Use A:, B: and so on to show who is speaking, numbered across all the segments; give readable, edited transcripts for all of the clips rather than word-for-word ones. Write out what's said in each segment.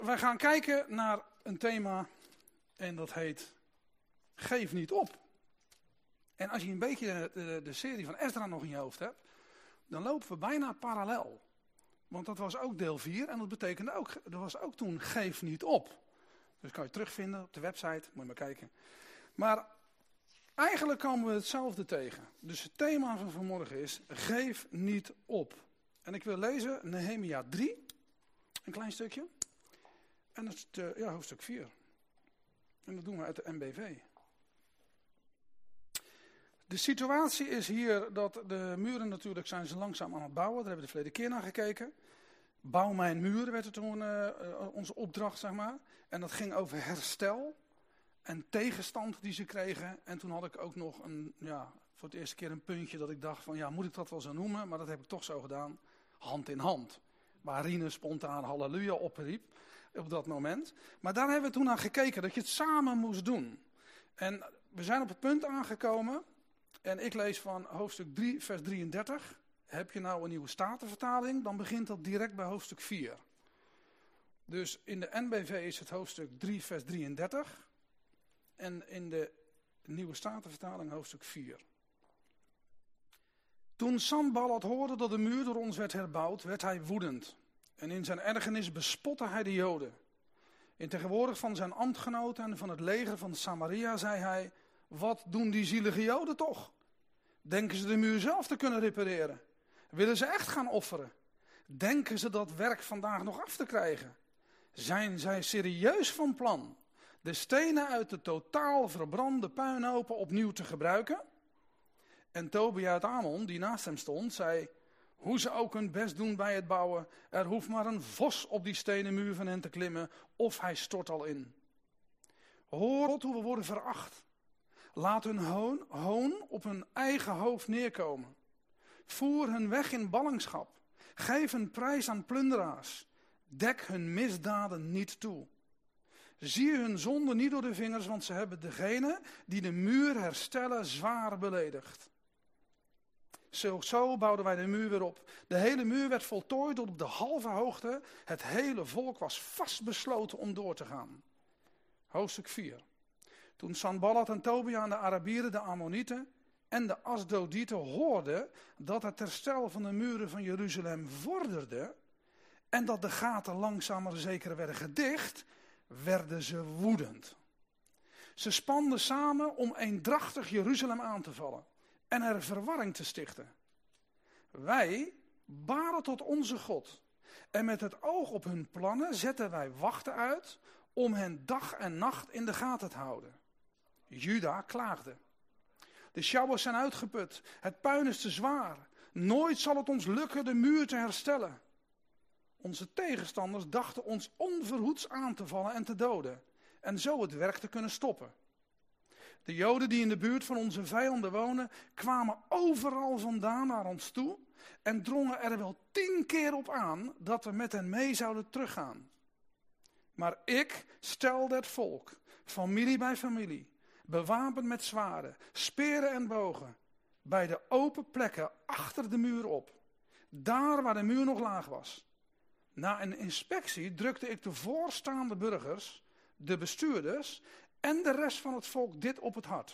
A: wij gaan kijken naar een thema en dat heet Geef niet op. En als je een beetje de serie van Esdra nog in je hoofd hebt, dan lopen we bijna parallel. Want dat was ook deel 4 en dat betekende ook, dat was ook toen Geef niet op. Dus kan je terugvinden op de website, moet je maar kijken. Maar eigenlijk komen we hetzelfde tegen. Dus het thema van vanmorgen is Geef niet op. En ik wil lezen Nehemia 3, een klein stukje. En dat is hoofdstuk 4. En dat doen we uit de NBV. De situatie is hier dat de muren natuurlijk zijn ze langzaam aan het bouwen. Daar hebben we de verleden keer naar gekeken. Bouw mijn muren werd het toen onze opdracht, zeg maar. En dat ging over herstel en tegenstand die ze kregen. En toen had ik ook nog voor het eerste keer een puntje dat ik dacht van moet ik dat wel zo noemen? Maar dat heb ik toch zo gedaan. Hand in hand. Waar Rine spontaan halleluja opriep op dat moment. Maar daar hebben we toen aan gekeken dat je het samen moest doen. En we zijn op het punt aangekomen. En ik lees van hoofdstuk 3 vers 33. Heb je nou een nieuwe Statenvertaling, dan begint dat direct bij hoofdstuk 4. Dus in de NBV is het hoofdstuk 3 vers 33. En in de nieuwe Statenvertaling hoofdstuk 4. Toen Sanballat hoorde dat de muur door ons werd herbouwd, werd hij woedend. En in zijn ergernis bespotte hij de Joden. In tegenwoordig van zijn ambtgenoten en van het leger van Samaria zei hij: wat doen die zielige Joden toch? Denken ze de muur zelf te kunnen repareren? Willen ze echt gaan offeren? Denken ze dat werk vandaag nog af te krijgen? Zijn zij serieus van plan de stenen uit de totaal verbrande puinhopen opnieuw te gebruiken? En Tobia uit Ammon, die naast hem stond, zei: hoe ze ook hun best doen bij het bouwen, er hoeft maar een vos op die stenen muur van hen te klimmen, of hij stort al in. Hoor hoe we worden veracht. Laat hun hoon op hun eigen hoofd neerkomen. Voer hun weg in ballingschap. Geef een prijs aan plunderaars. Dek hun misdaden niet toe. Zie hun zonde niet door de vingers, want ze hebben degene die de muur herstellen zwaar beledigd. Zo bouwden wij de muur weer op. De hele muur werd voltooid tot op de halve hoogte. Het hele volk was vastbesloten om door te gaan. Hoofdstuk 4. Toen Sanballat en Tobia en de Arabieren, de Ammonieten en de Asdodieten hoorden dat het herstel van de muren van Jeruzalem vorderde en dat de gaten langzaam maar zeker werden gedicht, werden ze woedend. Ze spanden samen om eendrachtig Jeruzalem aan te vallen en er verwarring te stichten. Wij baren tot onze God en met het oog op hun plannen zetten wij wachten uit om hen dag en nacht in de gaten te houden. Juda klaagde. De sjouwers zijn uitgeput, het puin is te zwaar. Nooit zal het ons lukken de muur te herstellen. Onze tegenstanders dachten ons onverhoeds aan te vallen en te doden. En zo het werk te kunnen stoppen. De Joden die in de buurt van onze vijanden wonen, kwamen overal vandaan naar ons toe en drongen er wel 10 keer op aan dat we met hen mee zouden teruggaan. Maar ik stelde het volk, familie bij familie, bewapend met zwaarden, speren en bogen, bij de open plekken achter de muur op, daar waar de muur nog laag was. Na een inspectie drukte ik de voorstaande burgers, de bestuurders en de rest van het volk dit op het hart.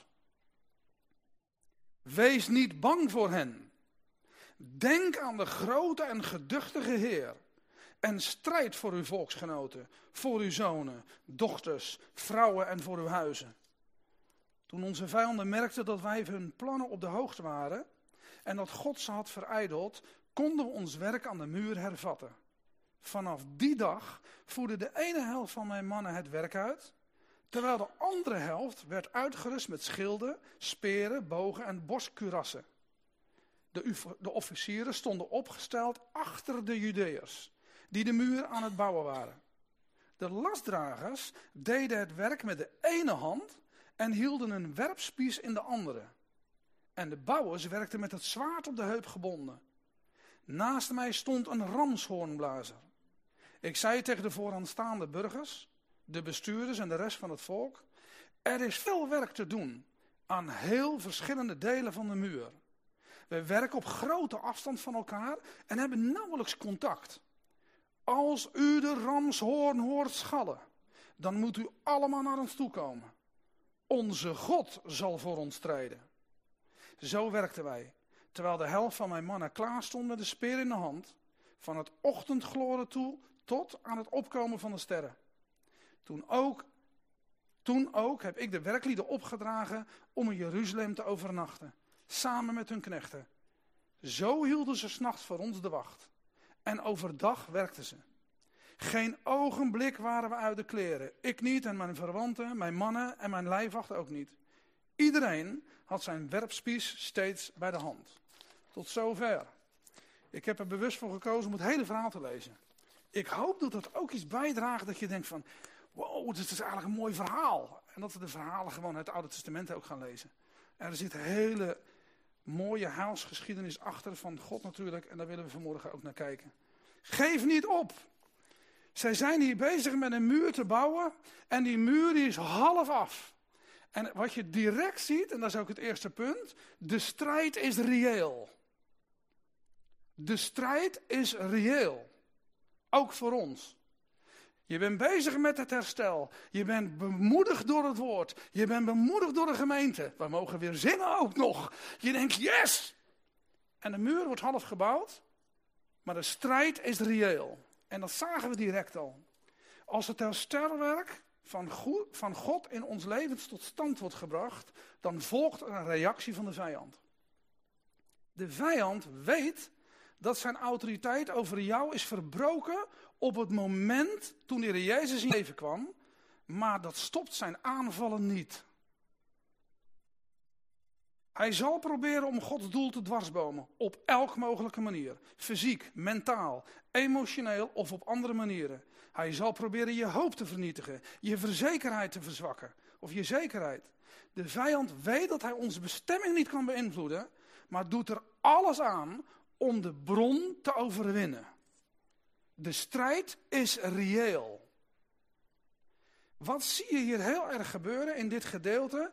A: Wees niet bang voor hen. Denk aan de grote en geduchtige Heer. En strijd voor uw volksgenoten, voor uw zonen, dochters, vrouwen en voor uw huizen. Toen onze vijanden merkten dat wij hun plannen op de hoogte waren en dat God ze had verijdeld, konden we ons werk aan de muur hervatten. Vanaf die dag voerde de ene helft van mijn mannen het werk uit, terwijl de andere helft werd uitgerust met schilden, speren, bogen en borstkurassen. De officieren stonden opgesteld achter de Judeërs, die de muur aan het bouwen waren. De lastdragers deden het werk met de ene hand en hielden een werpspies in de andere. En de bouwers werkten met het zwaard op de heup gebonden. Naast mij stond een ramshoornblazer. Ik zei tegen de vooraanstaande burgers, de bestuurders en de rest van het volk: er is veel werk te doen aan heel verschillende delen van de muur. We werken op grote afstand van elkaar en hebben nauwelijks contact. Als u de ramshoorn hoort schallen, dan moet u allemaal naar ons toe komen. Onze God zal voor ons strijden. Zo werkten wij, terwijl de helft van mijn mannen klaar stond met de speer in de hand, van het ochtendgloren toe tot aan het opkomen van de sterren. Toen ook heb ik de werklieden opgedragen om in Jeruzalem te overnachten, samen met hun knechten. Zo hielden ze 's nachts voor ons de wacht. En overdag werkten ze. Geen ogenblik waren we uit de kleren. Ik niet en mijn verwanten, mijn mannen en mijn lijfwacht ook niet. Iedereen had zijn werpspies steeds bij de hand. Tot zover. Ik heb er bewust voor gekozen om het hele verhaal te lezen. Ik hoop dat dat ook iets bijdraagt dat je denkt van, wow, dit is eigenlijk een mooi verhaal. En dat we de verhalen gewoon uit het Oude Testament ook gaan lezen. En er zit een hele mooie heilsgeschiedenis achter van God natuurlijk. En daar willen we vanmorgen ook naar kijken. Geef niet op. Zij zijn hier bezig met een muur te bouwen. En die muur die is half af. En wat je direct ziet, en dat is ook het eerste punt. De strijd is reëel. De strijd is reëel. Ook voor ons. Je bent bezig met het herstel. Je bent bemoedigd door het woord. Je bent bemoedigd door de gemeente. We mogen weer zingen ook nog. Je denkt, yes! En de muur wordt half gebouwd. Maar de strijd is reëel. En dat zagen we direct al. Als het herstelwerk van God in ons levens tot stand wordt gebracht, dan volgt er een reactie van de vijand. De vijand weet dat zijn autoriteit over jou is verbroken op het moment toen de Heer Jezus in leven kwam, maar dat stopt zijn aanvallen niet. Hij zal proberen om Gods doel te dwarsbomen, op elk mogelijke manier. Fysiek, mentaal, emotioneel of op andere manieren. Hij zal proberen je hoop te vernietigen, je verzekerheid te verzwakken, of je zekerheid. De vijand weet dat hij onze bestemming niet kan beïnvloeden, maar doet er alles aan om de bron te overwinnen. De strijd is reëel. Wat zie je hier heel erg gebeuren in dit gedeelte?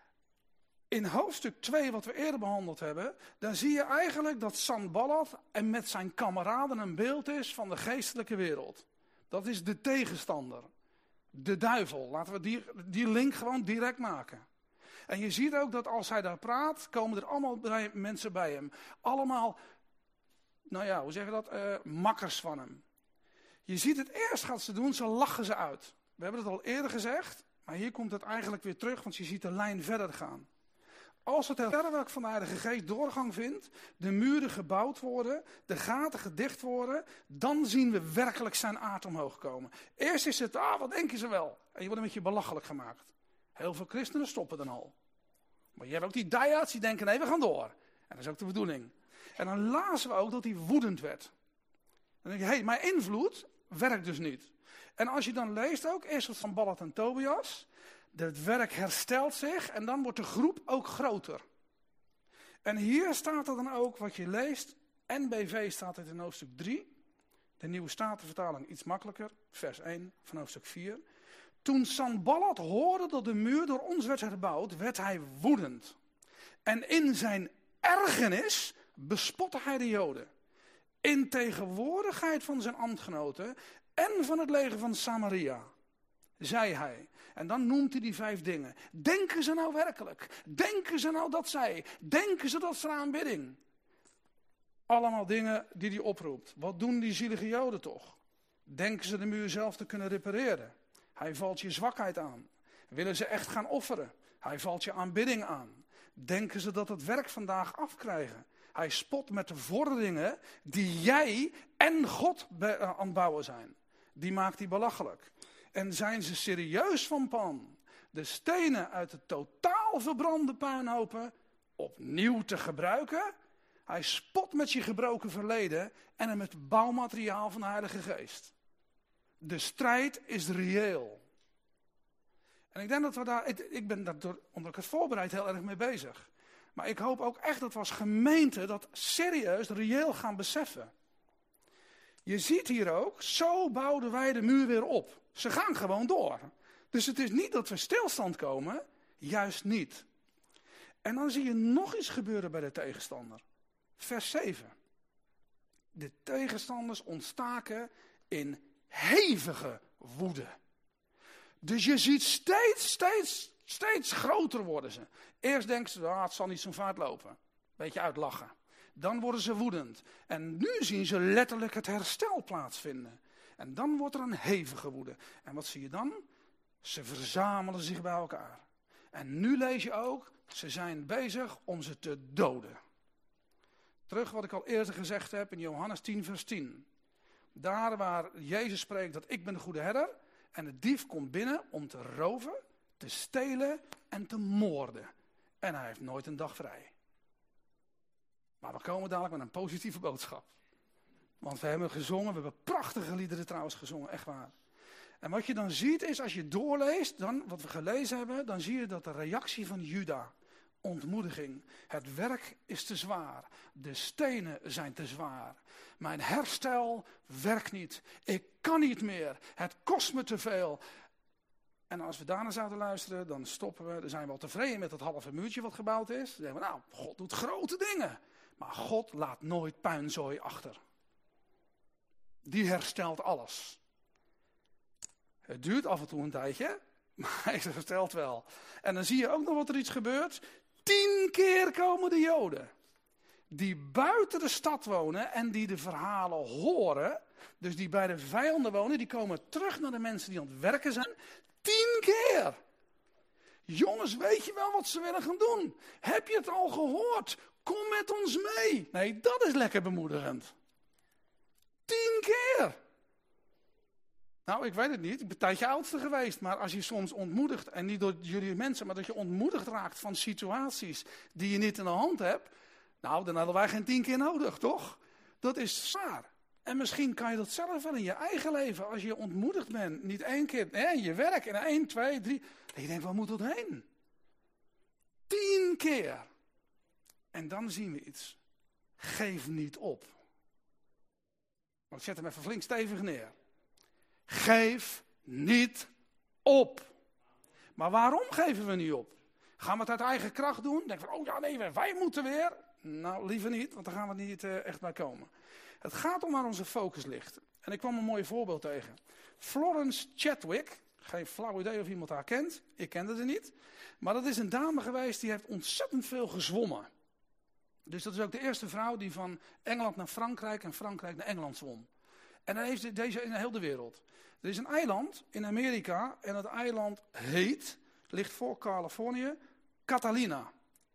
A: In hoofdstuk 2, wat we eerder behandeld hebben, dan zie je eigenlijk dat Sanballat en met zijn kameraden een beeld is van de geestelijke wereld. Dat is de tegenstander, de duivel. Laten we die link gewoon direct maken. En je ziet ook dat als hij daar praat, komen er allemaal mensen bij hem. Allemaal, nou ja, hoe zeg je dat? Makkers van hem. Je ziet het eerst gaat ze doen, ze lachen ze uit. We hebben het al eerder gezegd, maar hier komt het eigenlijk weer terug, want je ziet de lijn verder gaan. Als het herstelwerk van de Heilige Geest doorgang vindt, de muren gebouwd worden, de gaten gedicht worden, dan zien we werkelijk zijn aard omhoog komen. Eerst is het, wat denken ze wel? En je wordt een beetje belachelijk gemaakt. Heel veel christenen stoppen dan al. Maar je hebt ook die diehards die denken, nee, we gaan door. En dat is ook de bedoeling. En dan lazen we ook dat hij woedend werd. Dan denk je, mijn invloed werkt dus niet. En als je dan leest ook, eerst wat van Sanballat en Tobias, het werk herstelt zich en dan wordt de groep ook groter. En hier staat er dan ook, wat je leest, NBV staat het in hoofdstuk 3, de Nieuwe Statenvertaling iets makkelijker, vers 1 van hoofdstuk 4. Toen Sanballat hoorde dat de muur door ons werd herbouwd, werd hij woedend. En in zijn ergernis bespotte hij de Joden. In tegenwoordigheid van zijn ambtgenoten en van het leger van Samaria, zei hij. En dan noemt hij die 5 dingen. Denken ze nou werkelijk? Denken ze nou dat zij? Denken ze dat ze aanbidding? Allemaal dingen die hij oproept. Wat doen die zielige Joden toch? Denken ze de muur zelf te kunnen repareren? Hij valt je zwakheid aan. Willen ze echt gaan offeren? Hij valt je aanbidding aan. Denken ze dat het werk vandaag afkrijgen? Hij spot met de vorderingen die jij en God aan het bouwen zijn. Die maakt hij belachelijk. En zijn ze serieus van plan de stenen uit de totaal verbrande puinhopen opnieuw te gebruiken? Hij spot met je gebroken verleden en met het bouwmateriaal van de Heilige Geest. De strijd is reëel. En ik denk dat we daar, ik ben daar omdat ik het voorbereid heel erg mee bezig. Maar ik hoop ook echt dat we als gemeente dat serieus, reëel gaan beseffen. Je ziet hier ook, zo bouwden wij de muur weer op. Ze gaan gewoon door. Dus het is niet dat we stilstand komen, juist niet. En dan zie je nog iets gebeuren bij de tegenstander. Vers 7. De tegenstanders ontstaken in hevige woede. Dus je ziet steeds groter worden ze. Eerst denken ze, het zal niet zo vaart lopen. Beetje uitlachen. Dan worden ze woedend. En nu zien ze letterlijk het herstel plaatsvinden. En dan wordt er een hevige woede. En wat zie je dan? Ze verzamelen zich bij elkaar. En nu lees je ook, ze zijn bezig om ze te doden. Terug wat ik al eerder gezegd heb in Johannes 10 vers 10. Daar waar Jezus spreekt dat ik ben de goede herder. En de dief komt binnen om te roven, te stelen en te moorden. En hij heeft nooit een dag vrij. Maar we komen dadelijk met een positieve boodschap. Want we hebben gezongen, we hebben prachtige liederen trouwens gezongen, echt waar. En wat je dan ziet is, als je doorleest, dan, wat we gelezen hebben, dan zie je dat de reactie van Juda, ontmoediging, het werk is te zwaar, de stenen zijn te zwaar. Mijn herstel werkt niet, ik kan niet meer, het kost me te veel. En als we daarna zouden luisteren, dan stoppen we, dan zijn we al tevreden met dat halve muurtje wat gebouwd is. Dan zeggen we, nou, God doet grote dingen. Maar God laat nooit puinzooi achter. Die herstelt alles. Het duurt af en toe een tijdje, maar hij herstelt wel. En dan zie je ook nog wat er iets gebeurt. 10 keer komen de Joden. Die buiten de stad wonen en die de verhalen horen. Dus die bij de vijanden wonen, die komen terug naar de mensen die aan het werken zijn. 10 keer. Jongens, weet je wel wat ze willen gaan doen? Heb je het al gehoord? Kom met ons mee. Nee, dat is lekker bemoedigend. 10 keer. Nou, ik weet het niet. Ik ben een tijdje oudste geweest. Maar als je soms ontmoedigt, en niet door jullie mensen, maar dat je ontmoedigd raakt van situaties die je niet in de hand hebt. Nou, dan hadden wij geen 10 keer nodig, toch? Dat is zwaar. En misschien kan je dat zelf wel in je eigen leven, als je ontmoedigd bent. Niet 1 keer, nee, je werk en 1, 2, 3. En je denkt, waar moet dat heen? 10 keer. En dan zien we iets. Geef niet op. Maar ik zet hem even flink stevig neer. Geef niet op. Maar waarom geven we niet op? Gaan we het uit eigen kracht doen? Denk van, oh ja, nee, wij moeten weer. Nou, liever niet, want dan gaan we niet echt bij komen. Het gaat om waar onze focus ligt. En ik kwam een mooi voorbeeld tegen. Florence Chadwick, geen flauw idee of iemand haar kent. Ik kende ze niet. Maar dat is een dame geweest die heeft ontzettend veel gezwommen. Dus dat is ook de eerste vrouw die van Engeland naar Frankrijk en Frankrijk naar Engeland zwom. En dan heeft deze in heel de wereld. Er is een eiland in Amerika en dat eiland ligt voor Californië, Catalina.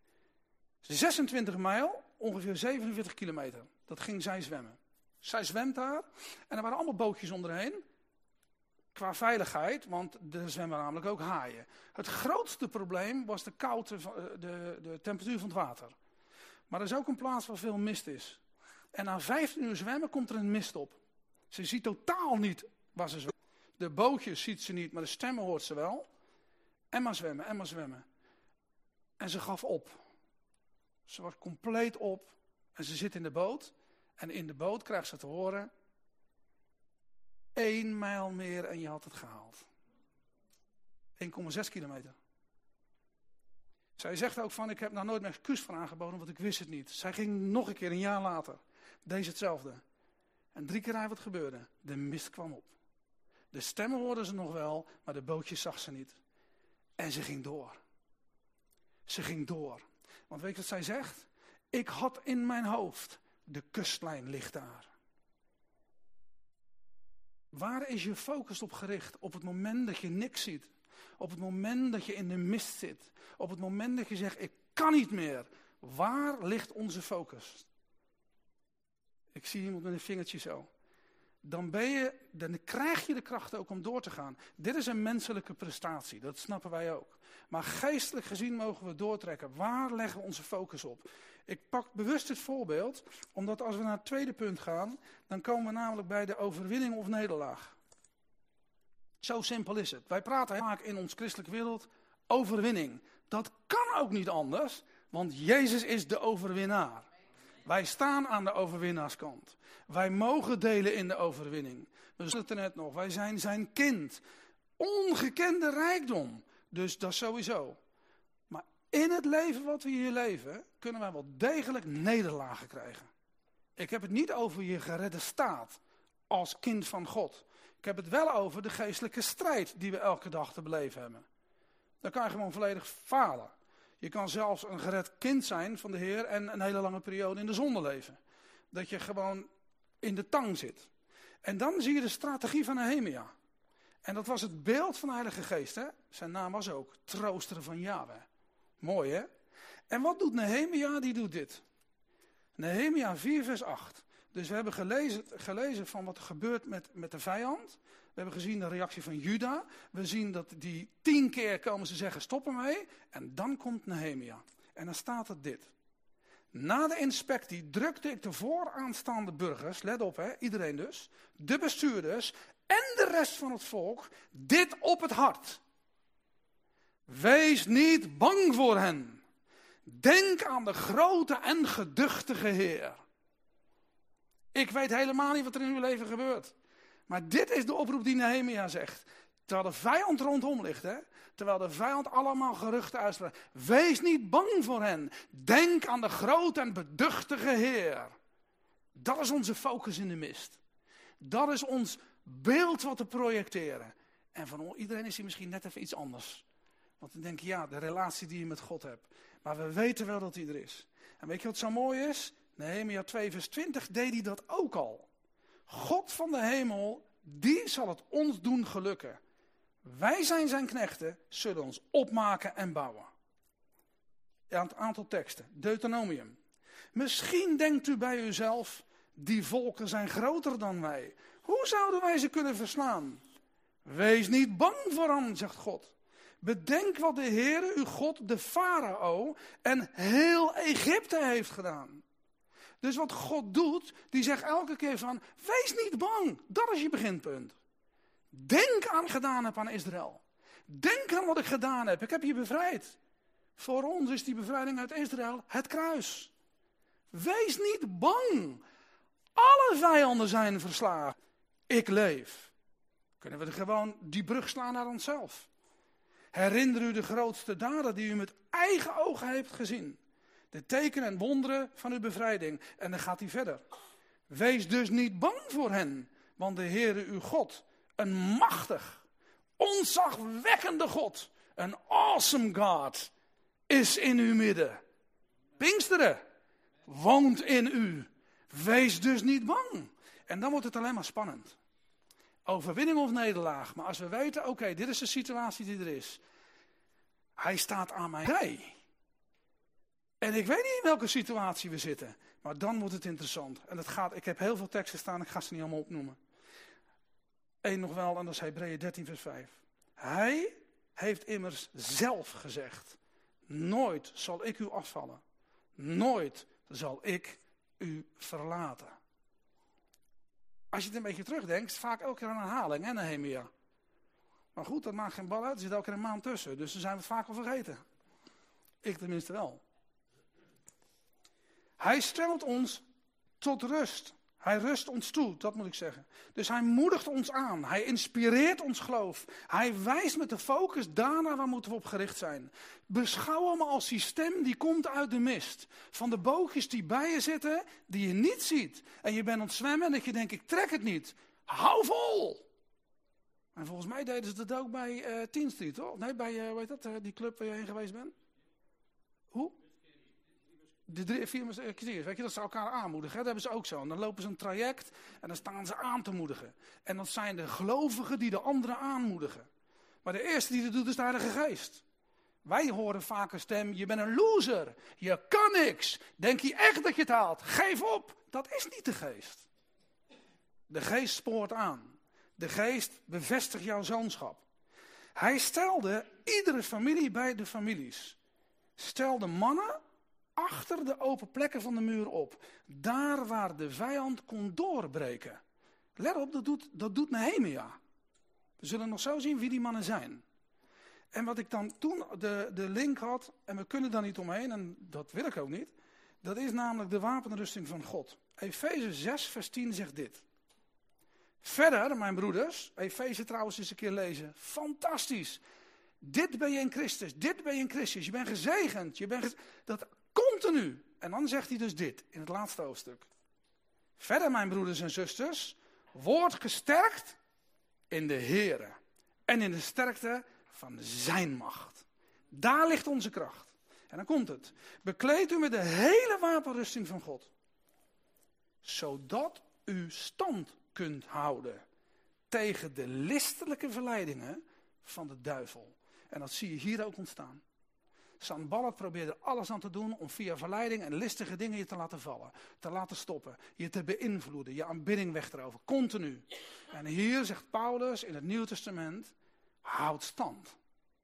A: 26 mijl, ongeveer 47 kilometer. Dat ging zij zwemmen. Zij zwemt daar en er waren allemaal bootjes onderheen. Qua veiligheid, want er zwemmen namelijk ook haaien. Het grootste probleem was de koude, de temperatuur van het water. Maar er is ook een plaats waar veel mist is. En na 15 uur zwemmen komt er een mist op. Ze ziet totaal niet waar ze zwemt. De bootjes ziet ze niet, maar de stemmen hoort ze wel. En maar zwemmen, en maar zwemmen. En ze gaf op. Ze was compleet op. En ze zit in de boot. En in de boot krijgt ze te horen: 1 mijl meer en je had het gehaald. 1,6 kilometer. Zij zegt ook van, ik heb daar nooit mijn excuus voor aangeboden, want ik wist het niet. Zij ging nog een keer, een jaar later, deed hetzelfde. En 3 keer wat gebeurde. De mist kwam op. De stemmen hoorden ze nog wel, maar de bootjes zag ze niet. En ze ging door. Ze ging door. Want weet je wat zij zegt? Ik had in mijn hoofd, de kustlijn ligt daar. Waar is je focus op gericht? Op het moment dat je niks ziet. Op het moment dat je in de mist zit. Op het moment dat je zegt, ik kan niet meer. Waar ligt onze focus? Ik zie iemand met een vingertje zo. Dan krijg je de kracht ook om door te gaan. Dit is een menselijke prestatie, dat snappen wij ook. Maar geestelijk gezien mogen we doortrekken. Waar leggen we onze focus op? Ik pak bewust dit voorbeeld, omdat als we naar het tweede punt gaan, dan komen we namelijk bij de overwinning of nederlaag. Zo simpel is het. Wij praten heel vaak in ons christelijke wereld overwinning. Dat kan ook niet anders, want Jezus is de overwinnaar. Wij staan aan de overwinnaarskant. Wij mogen delen in de overwinning. We zeiden het er net nog, wij zijn zijn kind. Ongekende rijkdom. Dus dat is sowieso. Maar in het leven wat we hier leven, kunnen wij wel degelijk nederlagen krijgen. Ik heb het niet over je geredde staat. als kind van God. Ik heb het wel over de geestelijke strijd die we elke dag te beleven hebben. Dan kan je gewoon volledig falen. Je kan zelfs een gered kind zijn van de Heer en een hele lange periode in de zonde leven. Dat je gewoon in de tang zit. En dan zie je de strategie van Nehemia. En dat was het beeld van de Heilige Geest. Hè? Zijn naam was ook trooster van Yahweh. Mooi hè? En wat doet Nehemia? Die doet dit. Nehemia 4 vers 8. Dus we hebben gelezen van wat er gebeurt met de vijand. We hebben gezien de reactie van Juda. We zien dat die 10 keer komen ze zeggen stop ermee. En dan komt Nehemia. En dan staat er dit. Na de inspectie drukte ik de vooraanstaande burgers, let op hè, iedereen dus, de bestuurders en de rest van het volk, dit op het hart. Wees niet bang voor hen. Denk aan de grote en geduchtige Heer. Ik weet helemaal niet wat er in uw leven gebeurt. Maar dit is de oproep die Nehemia zegt. Terwijl de vijand rondom ligt, hè? Terwijl de vijand allemaal geruchten uitspreekt. Wees niet bang voor hen. Denk aan de grote en beduchtige Heer. Dat is onze focus in de mist. Dat is ons beeld wat we projecteren. En van iedereen is hij misschien net even iets anders. Want dan denk je, ja, de relatie die je met God hebt. Maar we weten wel dat hij er is. En weet je wat zo mooi is? Nehemia 2 vers 20 deed hij dat ook al. God van de hemel, die zal het ons doen gelukken. Wij zijn zijn knechten, zullen ons opmaken en bouwen. Ja, een aantal teksten. Deuteronomium. Misschien denkt u bij uzelf, die volken zijn groter dan wij. Hoe zouden wij ze kunnen verslaan? Wees niet bang voor hen, zegt God. Bedenk wat de Heere, uw God, de farao en heel Egypte heeft gedaan. Dus wat God doet, die zegt elke keer van, wees niet bang. Dat is je beginpunt. Denk aan gedaan heb aan Israël. Denk aan wat ik gedaan heb. Ik heb je bevrijd. Voor ons is die bevrijding uit Israël het kruis. Wees niet bang. Alle vijanden zijn verslagen. Ik leef. Kunnen we gewoon die brug slaan naar onszelf. Herinner u de grootste daden die u met eigen ogen heeft gezien. De tekenen en wonderen van uw bevrijding. En dan gaat hij verder. Wees dus niet bang voor hen. Want de Heere uw God, een machtig, ontzagwekkende God, een awesome God, is in uw midden. Pinksteren woont in u. Wees dus niet bang. En dan wordt het alleen maar spannend. Overwinning of nederlaag. Maar als we weten, oké, dit is de situatie die er is. Hij staat aan mijn zij. En ik weet niet in welke situatie we zitten. Maar dan wordt het interessant. En ik heb heel veel teksten staan, ik ga ze niet allemaal opnoemen. Eén nog wel, en dat is Hebreeën 13 vers 5. Hij heeft immers zelf gezegd. Nooit zal ik u afvallen. Nooit zal ik u verlaten. Als je het een beetje terugdenkt, is het vaak elke keer een herhaling, hè, Nehemia. Maar goed, dat maakt geen bal uit, er zit elke keer een maand tussen. Dus dan zijn we het vaak al vergeten. Ik tenminste wel. Hij stelt ons tot rust. Hij rust ons toe, dat moet ik zeggen. Dus hij moedigt ons aan. Hij inspireert ons geloof. Hij wijst met de focus daarna waar moeten we op gericht zijn. Beschouw hem als die stem die komt uit de mist. Van de bootjes die bij je zitten, die je niet ziet. En je bent aan het zwemmen en dat je denkt, ik trek het niet. Hou vol! En volgens mij deden ze dat ook bij 10 Street, toch? Nee, bij, hoe heet dat, die club waar je heen geweest bent? Hoe? De 4 musketeers, weet je, dat ze elkaar aanmoedigen. Dat hebben ze ook zo. En dan lopen ze een traject en dan staan ze aan te moedigen. En dat zijn de gelovigen die de anderen aanmoedigen. Maar de eerste die dat doet is de Heilige Geest. Wij horen vaak een stem, je bent een loser. Je kan niks. Denk je echt dat je het haalt? Geef op. Dat is niet de Geest. De Geest spoort aan. De Geest bevestigt jouw zoonschap. Hij stelde iedere familie bij de families. Stelde mannen achter de open plekken van de muur op. Daar waar de vijand kon doorbreken. Let op, dat doet Nehemia. We zullen nog zo zien wie die mannen zijn. En wat ik dan toen de link had, en we kunnen daar niet omheen, en dat wil ik ook niet. Dat is namelijk de wapenrusting van God. Efeze 6 vers 10 zegt dit. Verder, mijn broeders, Efeze trouwens eens een keer lezen. Fantastisch. Dit ben je in Christus, dit ben je in Christus. Je bent gezegend, dat continu. En dan zegt hij dus dit, in het laatste hoofdstuk. Verder, mijn broeders en zusters, Word gesterkt in de Heere en in de sterkte van zijn macht. Daar ligt onze kracht. En dan komt het. Bekleed u met de hele wapenrusting van God. Zodat u stand kunt houden tegen de listelijke verleidingen van de duivel. En dat zie je hier ook ontstaan. Sanballat probeerde er alles aan te doen om via verleiding en listige dingen je te laten vallen. Te laten stoppen, je te beïnvloeden, je aanbidding weg te roven. Continu. En hier zegt Paulus in het Nieuwe Testament, houd stand.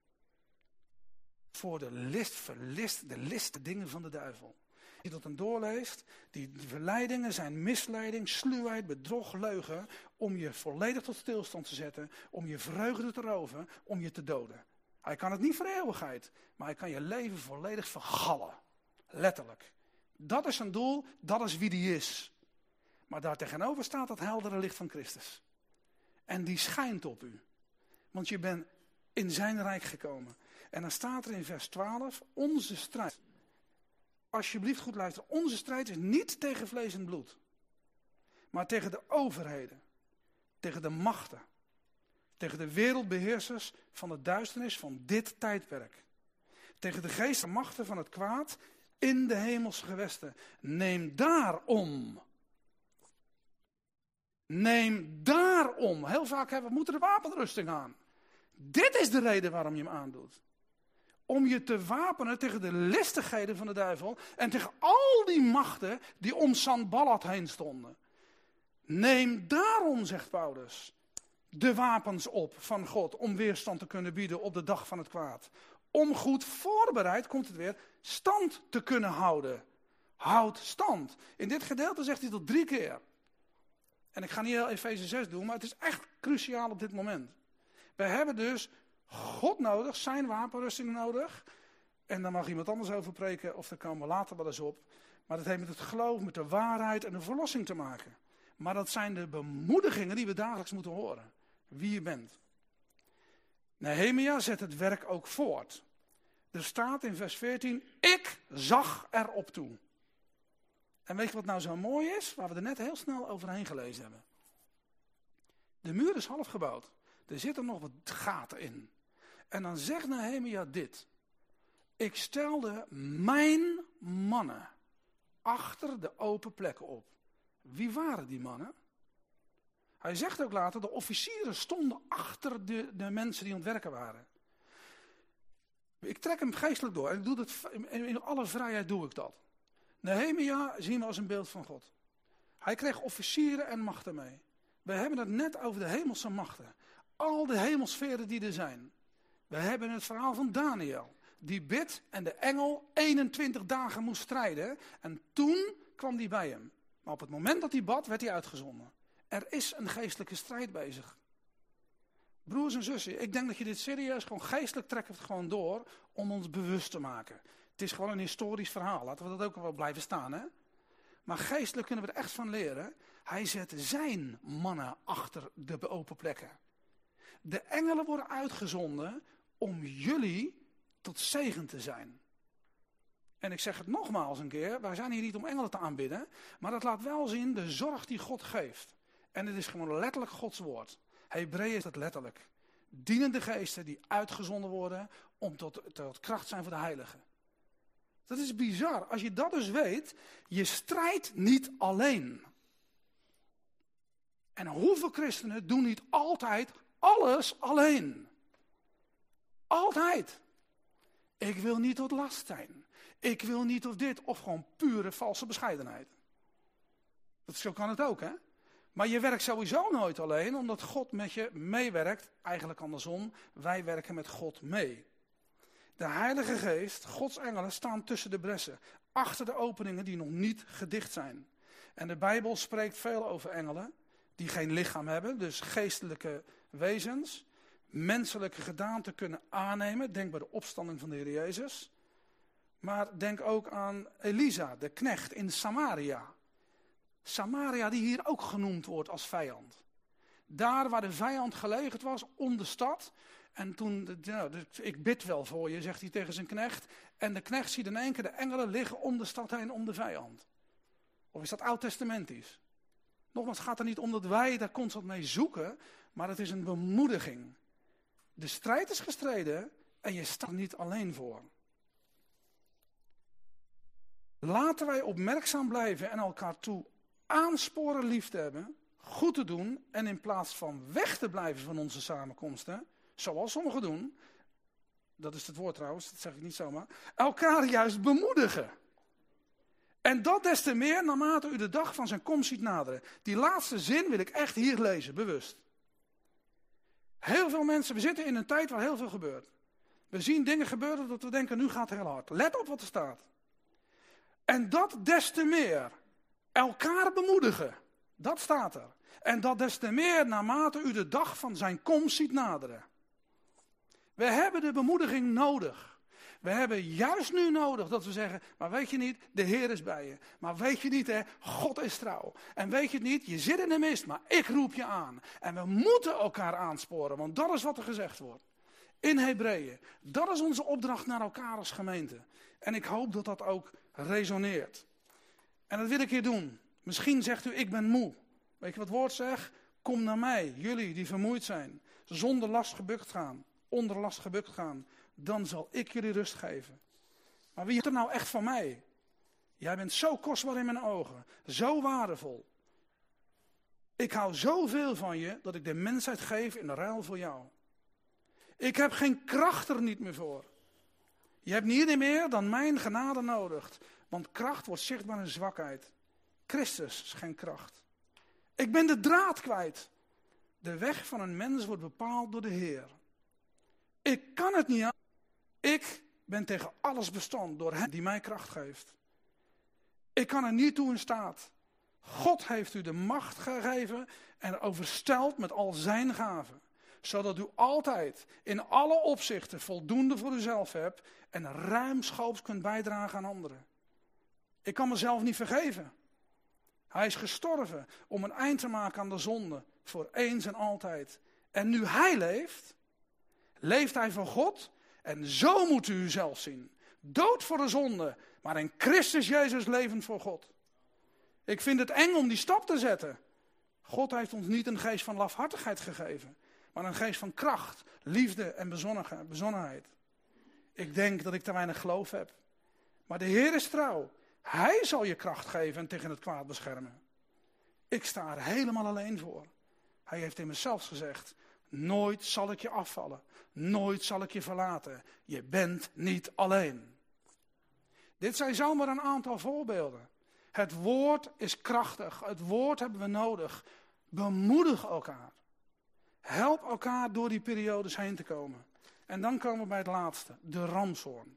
A: Voor de liste dingen van de duivel. Je dat dan doorleest, die verleidingen zijn misleiding, sluwheid, bedrog, leugen, om je volledig tot stilstand te zetten, om je vreugde te roven, om je te doden. Hij kan het niet voor eeuwigheid, maar hij kan je leven volledig vergallen. Letterlijk. Dat is zijn doel, dat is wie die is. Maar daar tegenover staat het heldere licht van Christus. En die schijnt op u. Want je bent in zijn rijk gekomen. En dan staat er in vers 12, onze strijd. Alsjeblieft goed luisteren, onze strijd is niet tegen vlees en bloed. Maar tegen de overheden, tegen de machten. Tegen de wereldbeheersers van de duisternis van dit tijdperk. Tegen de geestelijke machten van het kwaad in de hemelse gewesten. Neem daarom. Heel vaak hebben we moeten de wapenrusting aan. Dit is de reden waarom je hem aandoet. Om je te wapenen tegen de listigheden van de duivel. En tegen al die machten die om Sanballat heen stonden. Neem daarom, zegt Paulus, de wapens op van God om weerstand te kunnen bieden op de dag van het kwaad. Om goed voorbereid, komt het weer, stand te kunnen houden. Houd stand. In dit gedeelte zegt hij dat 3 keer. En ik ga niet heel Efeze 6 doen, maar het is echt cruciaal op dit moment. Wij hebben dus God nodig, zijn wapenrusting nodig. En daar mag iemand anders over preken, of daar komen we later wel eens op. Maar dat heeft met het geloof, met de waarheid en de verlossing te maken. Maar dat zijn de bemoedigingen die we dagelijks moeten horen. Wie je bent. Nehemia zet het werk ook voort. Er staat in vers 14, ik zag erop toe. En weet je wat nou zo mooi is? Waar we er net heel snel overheen gelezen hebben. De muur is half gebouwd. Er zitten nog wat gaten in. En dan zegt Nehemia dit. Ik stelde mijn mannen achter de open plekken op. Wie waren die mannen? Hij zegt ook later, de officieren stonden achter de mensen die aan het werken waren. Ik trek hem geestelijk door en ik doe dat, in alle vrijheid doe ik dat. Nehemia zien we als een beeld van God. Hij kreeg officieren en machten mee. We hebben het net over de hemelse machten. Al de hemelsferen die er zijn. We hebben het verhaal van Daniel. Die bidt en de engel 21 dagen moest strijden. En toen kwam die bij hem. Maar op het moment dat hij bad, werd hij uitgezonden. Er is een geestelijke strijd bezig. Broers en zussen, ik denk dat je dit serieus, gewoon geestelijk trekt het gewoon door om ons bewust te maken. Het is gewoon een historisch verhaal, laten we dat ook wel blijven staan. Hè? Maar geestelijk kunnen we er echt van leren. Hij zet zijn mannen achter de open plekken. De engelen worden uitgezonden om jullie tot zegen te zijn. En ik zeg het nogmaals een keer, wij zijn hier niet om engelen te aanbidden, maar dat laat wel zien de zorg die God geeft. En het is gewoon letterlijk Gods woord. Hebreeën is dat letterlijk. Dienende geesten die uitgezonden worden om tot kracht zijn voor de heiligen. Dat is bizar. Als je dat dus weet, je strijdt niet alleen. En hoeveel christenen doen niet altijd alles alleen? Altijd. Ik wil niet tot last zijn. Ik wil niet of dit, of gewoon pure valse bescheidenheid. Zo kan het ook, hè? Maar je werkt sowieso nooit alleen, omdat God met je meewerkt. Eigenlijk andersom, wij werken met God mee. De Heilige Geest, Gods engelen, staan tussen de bressen. Achter de openingen die nog niet gedicht zijn. En de Bijbel spreekt veel over engelen, die geen lichaam hebben. Dus geestelijke wezens, menselijke gedaante kunnen aannemen. Denk bij de opstanding van de Heer Jezus. Maar denk ook aan Elisa, de knecht in Samaria. Samaria die hier ook genoemd wordt als vijand. Daar waar de vijand gelegerd was, om de stad. En toen, ik bid wel voor je, zegt hij tegen zijn knecht. En de knecht ziet in één keer de engelen liggen om de stad heen, om de vijand. Of is dat oud-testamentisch? Nogmaals, het gaat er niet om dat wij daar constant mee zoeken, maar het is een bemoediging. De strijd is gestreden en je staat er niet alleen voor. Laten wij opmerkzaam blijven en elkaar toe aansporen lief te hebben, goed te doen en in plaats van weg te blijven van onze samenkomsten, zoals sommigen doen, dat is het woord trouwens, dat zeg ik niet zomaar, elkaar juist bemoedigen. En dat des te meer naarmate u de dag van zijn komst ziet naderen. Die laatste zin wil ik echt hier lezen, bewust. Heel veel mensen, we zitten in een tijd waar heel veel gebeurt. We zien dingen gebeuren dat we denken, nu gaat het heel hard. Let op wat er staat. En dat des te meer elkaar bemoedigen. Dat staat er. En dat des te meer naarmate u de dag van zijn komst ziet naderen. We hebben de bemoediging nodig. We hebben juist nu nodig dat we zeggen, maar weet je niet, de Heer is bij je. Maar weet je niet, God is trouw. En weet je het niet, je zit in de mist, maar ik roep je aan. En we moeten elkaar aansporen, want dat is wat er gezegd wordt. In Hebreeën. Dat is onze opdracht naar elkaar als gemeente. En ik hoop dat dat ook resoneert. En dat wil ik hier doen. Misschien zegt u, ik ben moe. Weet je wat het woord zegt? Kom naar mij, jullie die vermoeid zijn. Zonder last gebukt gaan. Onder last gebukt gaan. Dan zal ik jullie rust geven. Maar wie is er nou echt van mij? Jij bent zo kostbaar in mijn ogen. Zo waardevol. Ik hou zoveel van je dat ik de mensheid geef in de ruil voor jou. Ik heb geen kracht er niet meer voor. Je hebt niet meer dan mijn genade nodig. Want kracht wordt zichtbaar in zwakheid. Christus schenkt kracht. Ik ben de draad kwijt. De weg van een mens wordt bepaald door de Heer. Ik kan het niet aan. Ik ben tegen alles bestand door hem die mij kracht geeft. Ik kan er niet toe in staat. God heeft u de macht gegeven en oversteld met al zijn gaven. Zodat u altijd in alle opzichten voldoende voor uzelf hebt en ruimschoops kunt bijdragen aan anderen. Ik kan mezelf niet vergeven. Hij is gestorven om een eind te maken aan de zonde voor eens en altijd. En nu hij leeft, leeft hij voor God. En zo moet u uzelf zien. Dood voor de zonde, maar in Christus Jezus levend voor God. Ik vind het eng om die stap te zetten. God heeft ons niet een geest van lafhartigheid gegeven, maar een geest van kracht, liefde en bezonnenheid. Ik denk dat ik te weinig geloof heb. Maar de Heer is trouw. Hij zal je kracht geven en tegen het kwaad beschermen. Ik sta er helemaal alleen voor. Hij heeft in mezelf gezegd, nooit zal ik je afvallen. Nooit zal ik je verlaten. Je bent niet alleen. Dit zijn zomaar een aantal voorbeelden. Het woord is krachtig. Het woord hebben we nodig. Bemoedig elkaar. Help elkaar door die periodes heen te komen. En dan komen we bij het laatste. De ramshoorn.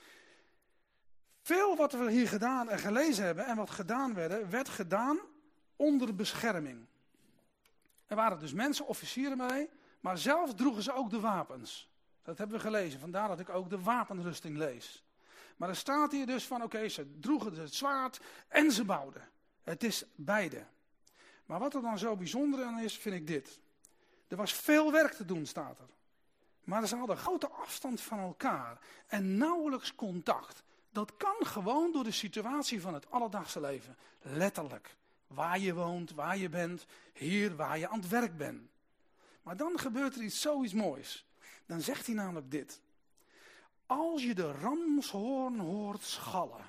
A: Veel wat we hier gedaan en gelezen hebben en wat gedaan werd gedaan onder bescherming. Er waren dus mensen, officieren bij, maar zelf droegen ze ook de wapens. Dat hebben we gelezen, vandaar dat ik ook de wapenrusting lees. Maar er staat hier dus van, oké, ze droegen het zwaard en ze bouwden. Het is beide. Maar wat er dan zo bijzonder aan is, vind ik dit. Er was veel werk te doen, staat er. Maar ze hadden grote afstand van elkaar en nauwelijks contact. Dat kan gewoon door de situatie van het alledaagse leven. Letterlijk. Waar je woont, waar je bent, hier waar je aan het werk bent. Maar dan gebeurt er zoiets moois. Dan zegt hij namelijk dit. Als je de ramshoorn hoort schallen,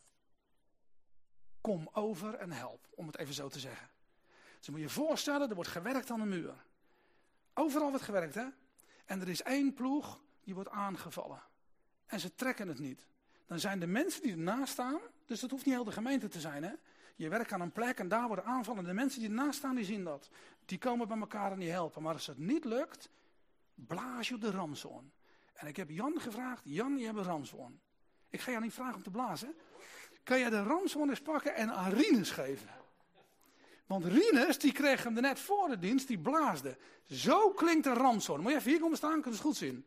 A: kom over en help, om het even zo te zeggen. Dus moet je je voorstellen, er wordt gewerkt aan de muur. Overal wordt gewerkt, hè? En er is één ploeg die wordt aangevallen. En ze trekken het niet. Dan zijn de mensen die ernaast staan, dus dat hoeft niet heel de gemeente te zijn, hè? Je werkt aan een plek en daar worden aanvallen. De mensen die ernaast staan, die zien dat. Die komen bij elkaar en die helpen. Maar als het niet lukt, blaas je op de ramshoorn. En ik heb Jan gevraagd, Jan, je hebt een ramshoorn. Ik ga jou niet vragen om te blazen. Kan jij de ramshoorn eens pakken en aan Rinus geven? Want Rinus, die kreeg hem er net voor de dienst, die blaasde. Zo klinkt een ramshoorn. Moet je even hier komen staan, kun je het goed zien.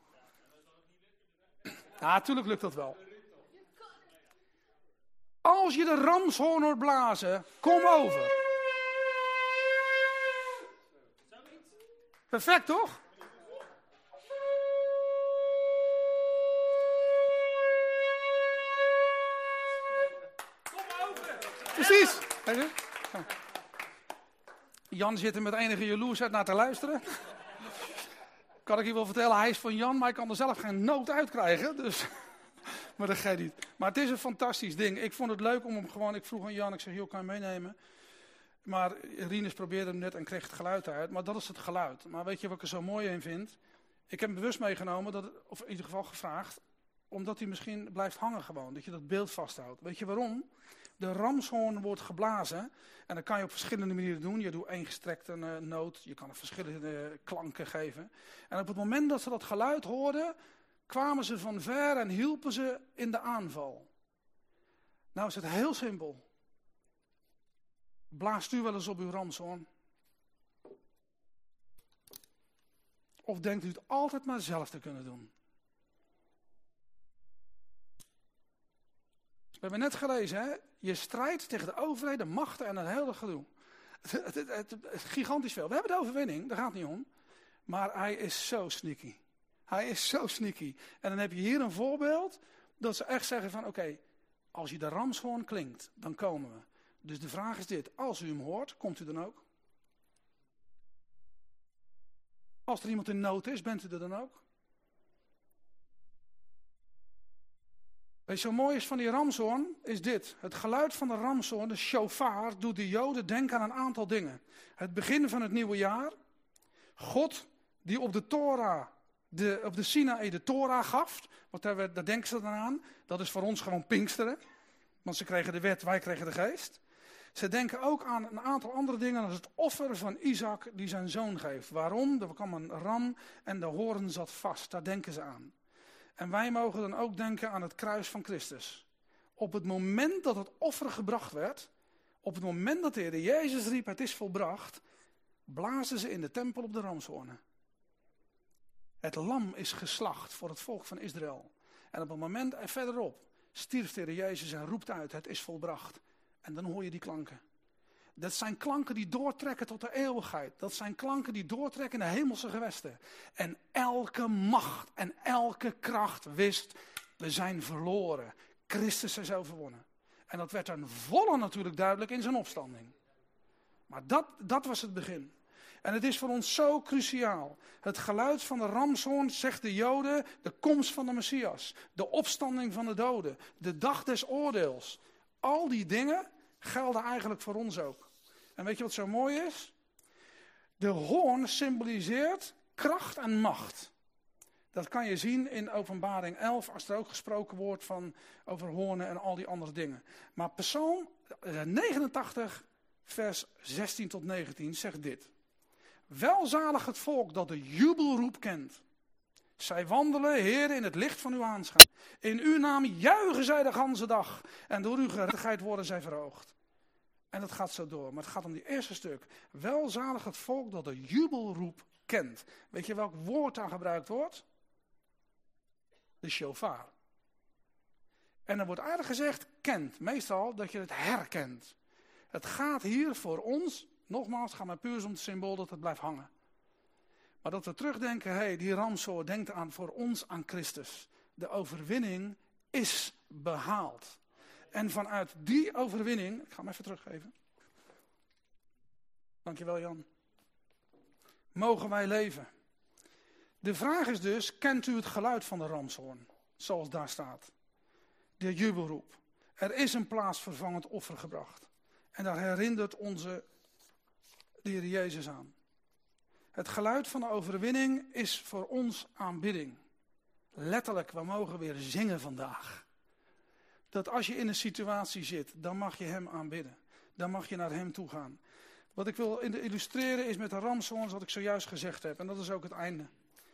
A: Ja, natuurlijk lukt dat wel. Als je de ramshoorn hoort blazen, kom over. Perfect, toch? Kom over. Precies. Jan zit er met enige jaloersheid naar te luisteren. Kan ik je wel vertellen, hij is van Jan, maar ik kan er zelf geen noot uit krijgen. Dus, maar dat geeft niet. Maar het is een fantastisch ding. Ik vond het leuk om hem gewoon, ik vroeg aan Jan, ik zeg, joh, kan je meenemen? Maar Rinus probeerde hem net en kreeg het geluid uit. Maar dat is het geluid. Maar weet je wat ik er zo mooi in vind? Ik heb hem bewust meegenomen, of in ieder geval gevraagd, omdat hij misschien blijft hangen gewoon. Dat je dat beeld vasthoudt. Weet je waarom? De ramshoorn wordt geblazen. En dat kan je op verschillende manieren doen. Je doet één gestrekte noot. Je kan er verschillende klanken geven. En op het moment dat ze dat geluid hoorden, kwamen ze van ver en hielpen ze in de aanval. Nou is het heel simpel. Blaast u wel eens op uw ramshoorn? Of denkt u het altijd maar zelf te kunnen doen? We hebben net gelezen, hè? Je strijdt tegen de overheden, de machten en het hele gedoe. Het gigantisch veel. We hebben de overwinning, daar gaat het niet om. Maar hij is zo sneaky. Hij is zo sneaky. En dan heb je hier een voorbeeld dat ze echt zeggen van oké, als je de ramshoorn klinkt, dan komen we. Dus de vraag is dit, als u hem hoort, komt u dan ook? Als er iemand in nood is, bent u er dan ook? Weet je, zo mooi is van die ramshoorn, is dit. Het geluid van de ramshoorn, de shofar, doet de Joden denken aan een aantal dingen. Het begin van het nieuwe jaar. God die op de Torah, op de Sinaï de Torah gaf. Want daar denken ze dan aan. Dat is voor ons gewoon Pinksteren. Want ze kregen de wet, wij kregen de geest. Ze denken ook aan een aantal andere dingen als het offer van Isaac die zijn zoon geeft. Waarom? Er kwam een ram en de hoorn zat vast. Daar denken ze aan. En wij mogen dan ook denken aan het kruis van Christus. Op het moment dat het offer gebracht werd, op het moment dat de Heer Jezus riep, het is volbracht, blazen ze in de tempel op de ramshoornen. Het lam is geslacht voor het volk van Israël. En op het moment verderop stierf de Heer Jezus en roept uit, het is volbracht. En dan hoor je die klanken. Dat zijn klanken die doortrekken tot de eeuwigheid. Dat zijn klanken die doortrekken in de hemelse gewesten. En elke macht en elke kracht wist, we zijn verloren. Christus is overwonnen. En dat werd ten volle natuurlijk duidelijk in zijn opstanding. Maar dat was het begin. En het is voor ons zo cruciaal. Het geluid van de ramshoorn zegt de Joden, de komst van de Messias. De opstanding van de doden. De dag des oordeels. Al die dingen gelden eigenlijk voor ons ook. En weet je wat zo mooi is? De hoorn symboliseert kracht en macht. Dat kan je zien in Openbaring 11, als er ook gesproken wordt over hoornen en al die andere dingen. Maar Psalm 89, vers 16 tot 19 zegt dit. Welzalig het volk dat de jubelroep kent. Zij wandelen, Heer, in het licht van uw aanschijn. In uw naam juichen zij de ganse dag. En door uw gerechtigheid worden zij verhoogd. En dat gaat zo door. Maar het gaat om die eerste stuk. Welzalig het volk dat de jubelroep kent. Weet je welk woord daar gebruikt wordt? De shofar. En er wordt eigenlijk gezegd kent. Meestal dat je het herkent. Het gaat hier voor ons, nogmaals, het gaat maar puur om het symbool dat het blijft hangen. Maar dat we terugdenken, die ramshoorn denkt voor ons aan Christus. De overwinning is behaald. En vanuit die overwinning, ik ga hem even teruggeven. Dankjewel Jan. Mogen wij leven. De vraag is dus, kent u het geluid van de ramshoorn? Zoals daar staat. De jubelroep. Er is een plaatsvervangend offer gebracht. En daar herinnert onze de Heer Jezus aan. Het geluid van de overwinning is voor ons aanbidding. Letterlijk, we mogen weer zingen vandaag. Dat als je in een situatie zit, dan mag je hem aanbidden. Dan mag je naar hem toe gaan. Wat ik wil illustreren is met de ramshoorns wat ik zojuist gezegd heb. En dat is ook het einde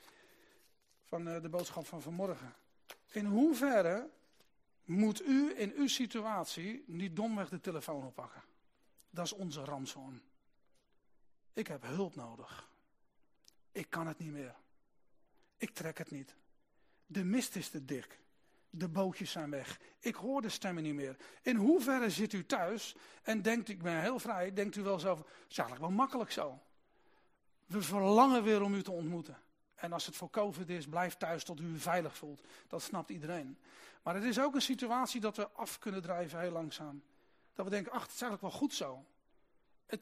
A: van de boodschap van vanmorgen. In hoeverre moet u in uw situatie niet domweg de telefoon oppakken? Dat is onze ramshoorn. Ik heb hulp nodig. Ik kan het niet meer. Ik trek het niet. De mist is te dik. De bootjes zijn weg. Ik hoor de stemmen niet meer. In hoeverre zit u thuis en denkt, ik ben heel vrij, denkt u wel zo, het is eigenlijk wel makkelijk zo. We verlangen weer om u te ontmoeten. En als het voor COVID is, blijf thuis tot u u veilig voelt. Dat snapt iedereen. Maar het is ook een situatie dat we af kunnen drijven heel langzaam. Dat we denken, ach, het is eigenlijk wel goed zo.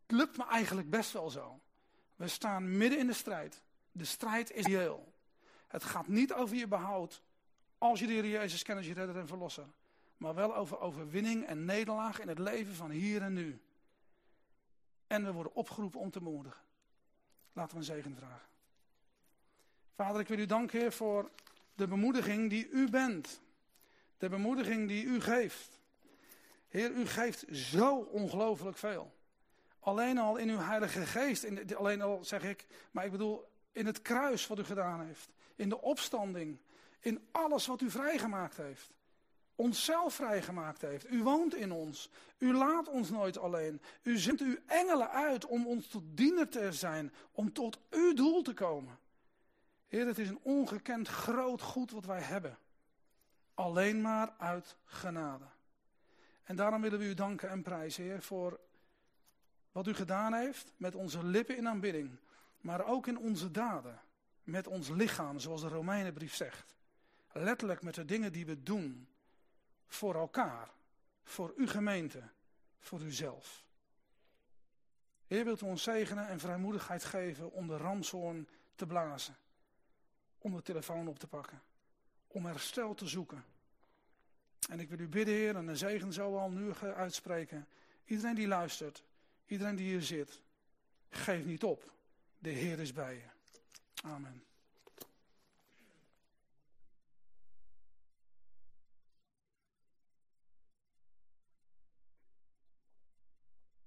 A: lukt me eigenlijk best wel zo. We staan midden in de strijd. De strijd is reëel. Het gaat niet over je behoud als je de Heer Jezus kent als je redder en verlosser. Maar wel over overwinning en nederlaag in het leven van hier en nu. En we worden opgeroepen om te bemoedigen. Laten we een zegen vragen. Vader, ik wil u danken, Heer, voor de bemoediging die u bent. De bemoediging die u geeft. Heer, u geeft zo ongelooflijk veel. Alleen al in uw Heilige Geest, alleen al zeg ik, maar ik bedoel in het kruis wat u gedaan heeft. In de opstanding, in alles wat u vrijgemaakt heeft. Onszelf vrijgemaakt heeft. U woont in ons. U laat ons nooit alleen. U zendt uw engelen uit om ons tot diener te zijn. Om tot uw doel te komen. Heer, het is een ongekend groot goed wat wij hebben. Alleen maar uit genade. En daarom willen we u danken en prijzen, Heer, voor wat u gedaan heeft met onze lippen in aanbidding. Maar ook in onze daden. Met ons lichaam, zoals de Romeinenbrief zegt. Letterlijk met de dingen die we doen. Voor elkaar. Voor uw gemeente. Voor uzelf. Heer, wilt u ons zegenen en vrijmoedigheid geven om de ramshoorn te blazen. Om de telefoon op te pakken. Om herstel te zoeken. En ik wil u bidden, Heer, en een zegen zo al nu uitspreken. Iedereen die luistert. Iedereen die hier zit. Geef niet op. De Heer is bij je. Amen.